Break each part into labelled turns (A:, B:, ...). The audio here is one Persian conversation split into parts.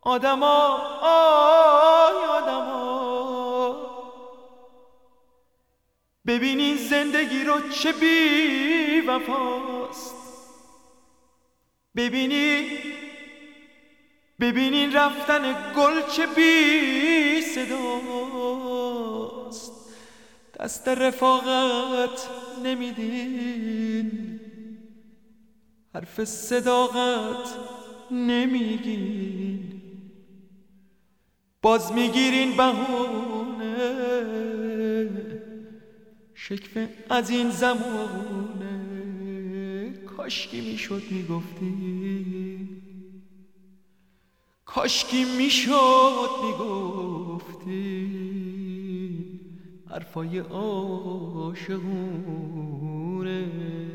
A: آدما آی آدما، ببینین زندگی رو چه بی وفاست. ببینین رفتن گل چه بی صداست. دست رفاقت نمیدین، حرف صداقت نمیگین، باز میگیرین بهونه. شکوه از این زمونه، کاشکی میشد میگفتی، کاشکی میشد میگفتی حرفای عاشقونه.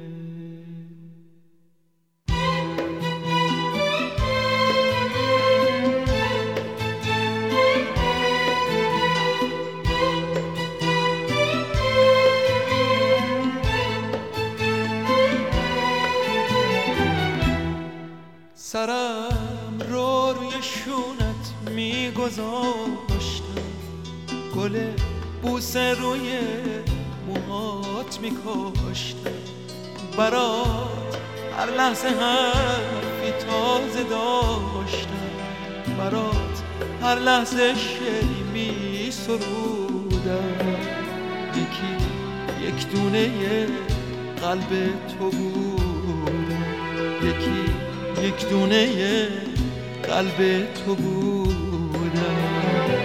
A: سرم رو روی شونت میگذاشتم، گل بوسه روی موهات میکاشتم، برات هر لحظه حرفی تازه داشتم، برات هر لحظه شعری میسرودم. یکی یک دونه قلب تو بودم، یکی یک دونه قلب تو بودم.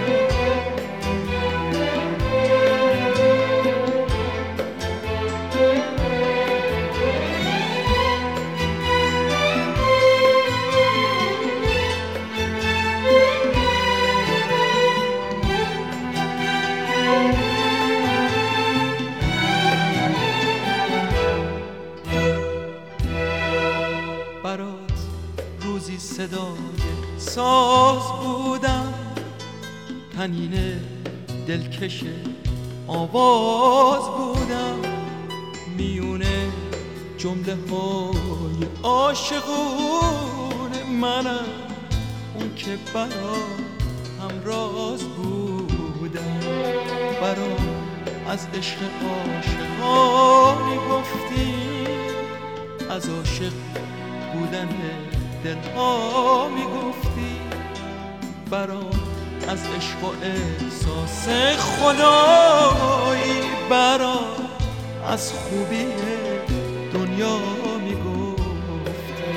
A: برات روزی صدای ساز بودم، تنین دلکش آواز بودم، میونه جمله های عاشقونه منم، اون که برات همراز بودم. برات از عشق عاشقانی گفتی، از عاشق بودن دلها میگفتی، برام از عشق و احساس خدایی، برام از خوبی دنیا میگفتی.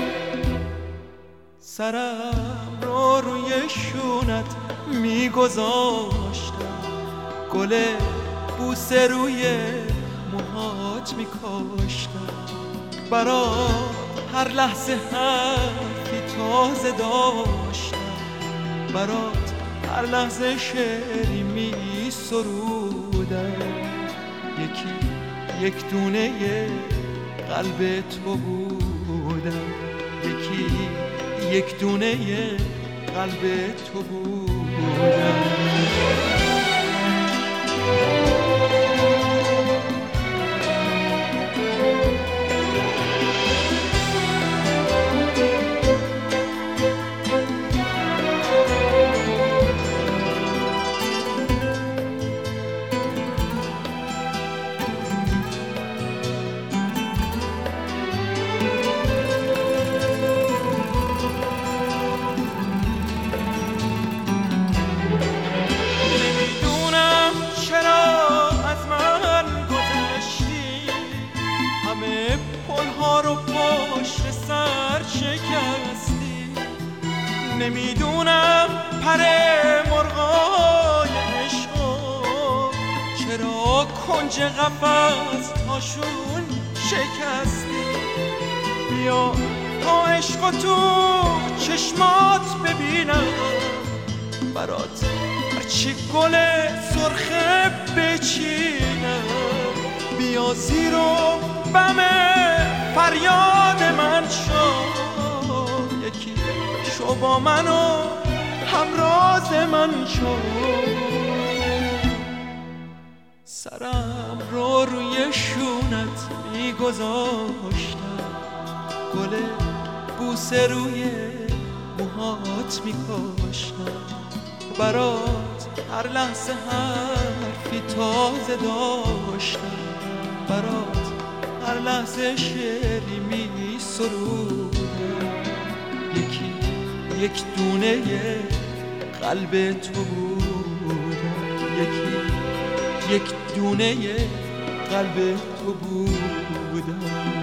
A: سرم رو روی شونت میگذاشتم، گل بوسه روی موهات میکاشتم، برات هر لحظه حرفی تازه داشتم، برات هر لحظه شعری میسرودم. یکی یک دونه قلب تو بودم، یکی یک دونه قلب تو بودم. نمیدونم پر مرغای عشق چرا کنج قفس هاشون شکستی. بیا تا عشق تو چشمات ببینم، برات هرچی گل سرخه بچینم. بیا زیر و بم فریاد من شو، یکی شو با من و همراز من شو. سرم رو روی شونت میگذاشتم، گل بوسه روی موهات برات میکاشتم، برات هر لحظه حرفی تازه داشتم، برات هر لحظه شعری میسرودم. یکی یک دونه قلب تو بودم، یکی یک دونه قلب تو بودم.